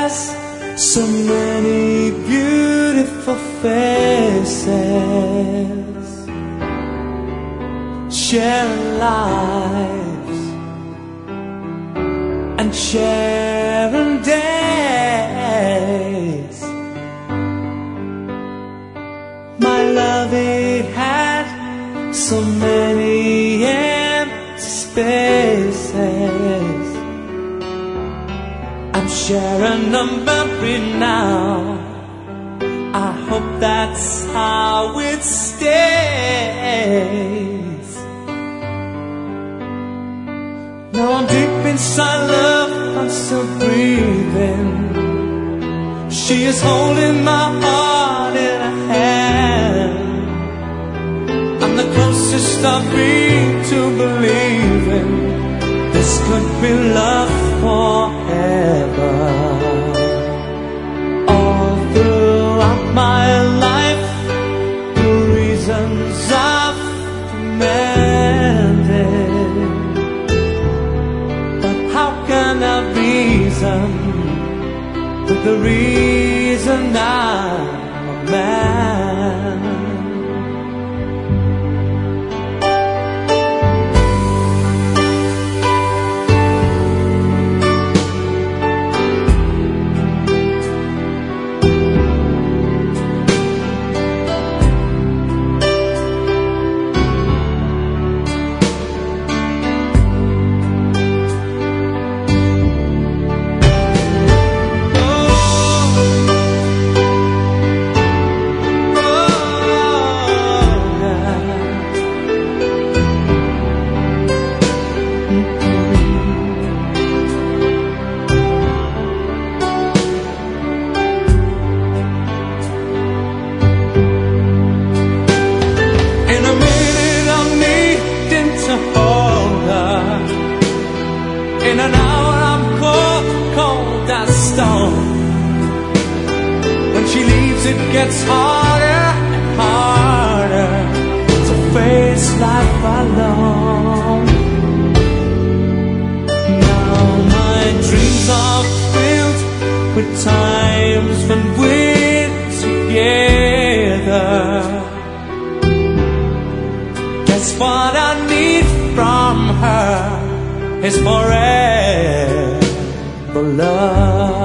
has so many beautiful faces, sharing lives and sharing days. My love, it had so many empty spaces. I'm sharing them every now. I hope that's how it stays. Now I'm deep inside love, I'm still breathing. She is holding my heart in her hand. I'm the closest I've been to believing this could be love forever. All throughout my life, the reasons I've demanded, but how can I reason with the reason I'm a man? In an hour I'm cold, cold as stone. When she leaves it gets harder and harder to face life alone. Now my dreams are filled with times when we're together. Guess what I need from her is forever love.